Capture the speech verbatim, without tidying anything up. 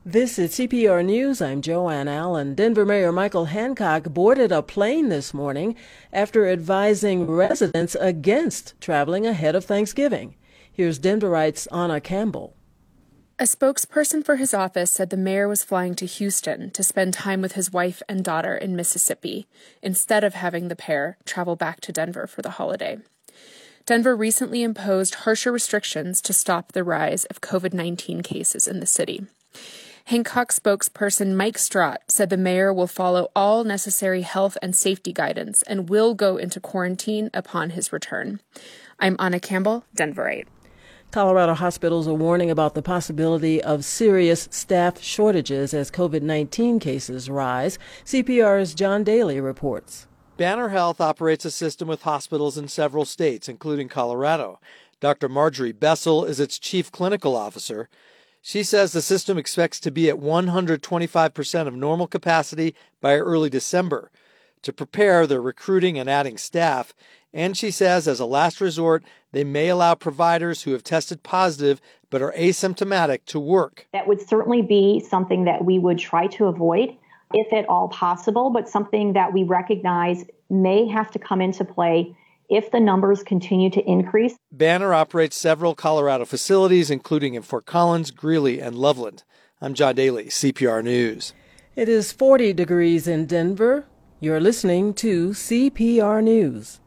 This is C P R News. I'm Joanne Allen. Denver Mayor Michael Hancock boarded a plane this morning after advising residents against traveling ahead of Thanksgiving. Here's Denverite's Anna Campbell. A spokesperson for his office said the mayor was flying to Houston to spend time with his wife and daughter in Mississippi, instead of having the pair travel back to Denver for the holiday. Denver recently imposed harsher restrictions to stop the rise of COVID nineteen cases in the city. Hancock spokesperson Mike Strott said the mayor will follow all necessary health and safety guidance and will go into quarantine upon his return. I'm Anna Campbell, Denverite. Colorado hospitals are warning about the possibility of serious staff shortages as COVID nineteen cases rise. C P R's John Daly reports. Banner Health operates a system with hospitals in several states, including Colorado. Doctor Marjorie Bessel is its chief clinical officer. She says the system expects to be at one hundred twenty-five percent of normal capacity by early December. To prepare, they're recruiting and adding staff. And she says, as a last resort, they may allow providers who have tested positive but are asymptomatic to work. That would certainly be something that we would try to avoid, if at all possible, but something that we recognize may have to come into play if the numbers continue to increase. Banner operates several Colorado facilities, including in Fort Collins, Greeley, and Loveland. I'm John Daly, C P R News. It is forty degrees in Denver. You're listening to C P R News.